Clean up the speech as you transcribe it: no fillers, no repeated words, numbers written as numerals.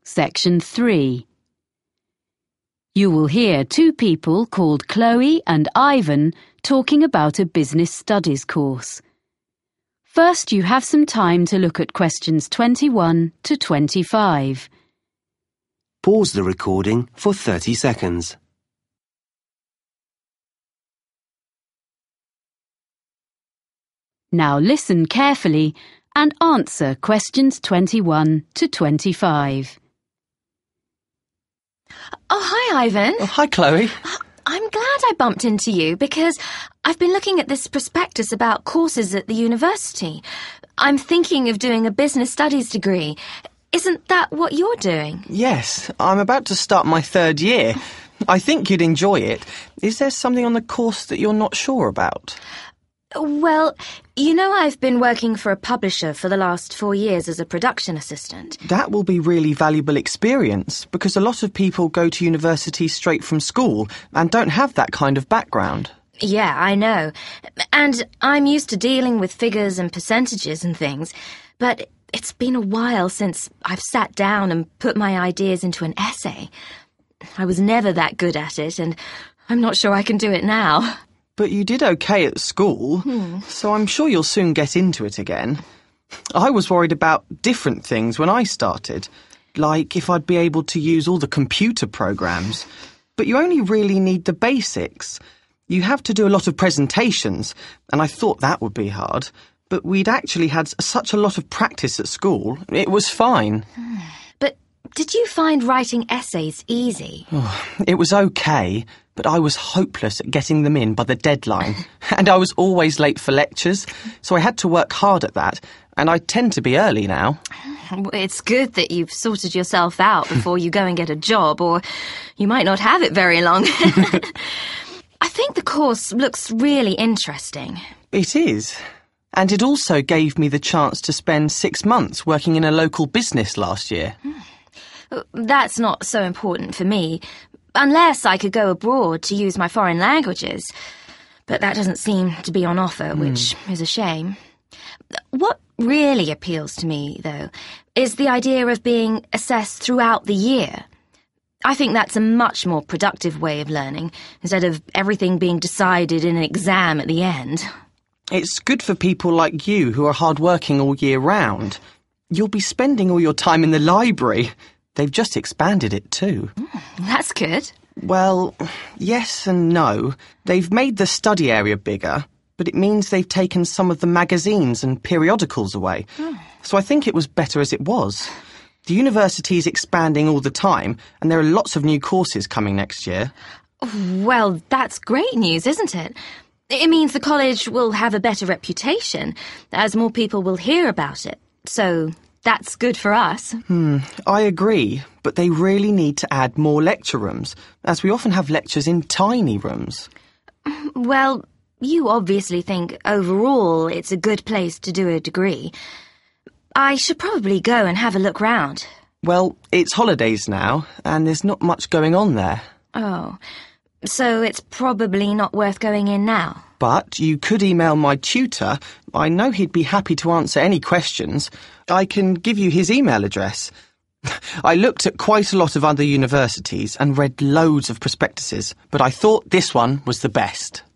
Section 3. You will hear two people called Chloe and Ivan talking about a business studies course. First, you have some time to look at questions 21 to 25. Pause the recording for 30 seconds. Now listen carefully and answer questions 21 to 25. Oh, hi, Ivan. Oh, hi, Chloe. I'm glad I bumped into you because I've been looking at this prospectus about courses at the university. I'm thinking of doing a business studies degree. Isn't that what you're doing? Yes, I'm about to start my third year. I think you'd enjoy it. Is there something on the course that you're not sure about? Well, you know I've been working for a publisher for the last 4 years as a production assistant. That will be really valuable experience because a lot of people go to university straight from school and don't have that kind of background. Yeah, I know. And I'm used to dealing with figures and percentages and things, but it's been a while since I've sat down and put my ideas into an essay. I was never that good at it, and I'm not sure I can do it now. But you did okay at school, so I'm sure you'll soon get into it again. I was worried about different things when I started, like if I'd be able to use all the computer programs. But you only really need the basics. You have to do a lot of presentations, and I thought that would be hard. But we'd actually had such a lot of practice at school, it was fine. But did you find writing essays easy? It was okay, but I was hopeless at getting them in by the deadline. And I was always late for lectures, so I had to work hard at that, and I tend to be early now. It's good that you've sorted yourself out before you go and get a job, or you might not have it very long. I think the course looks really interesting. It is. And it also gave me the chance to spend 6 months working in a local business last year. That's not so important for me, unless I could go abroad to use my foreign languages. But that doesn't seem to be on offer, which is a shame. What really appeals to me, though, is the idea of being assessed throughout the year. I think that's a much more productive way of learning, instead of everything being decided in an exam at the end. It's good for people like you who are hard-working all year round. You'll be spending all your time in the library. They've just expanded it too. That's good. Well, yes and no. They've made the study area bigger, but it means they've taken some of the magazines and periodicals away. So I think it was better as it was. The university is expanding all the time, and there are lots of new courses coming next year. Well, that's great news, isn't it? It means the college will have a better reputation, as more people will hear about it. So that's good for us. I agree, but they really need to add more lecture rooms, as we often have lectures in tiny rooms. Well, you obviously think overall it's a good place to do a degree. I should probably go and have a look round. Well, it's holidays now, and there's not much going on there. Oh, so it's probably not worth going in now. But you could email my tutor. I know he'd be happy to answer any questions. I can give you his email address. I looked at quite a lot of other universities and read loads of prospectuses, but I thought this one was the best.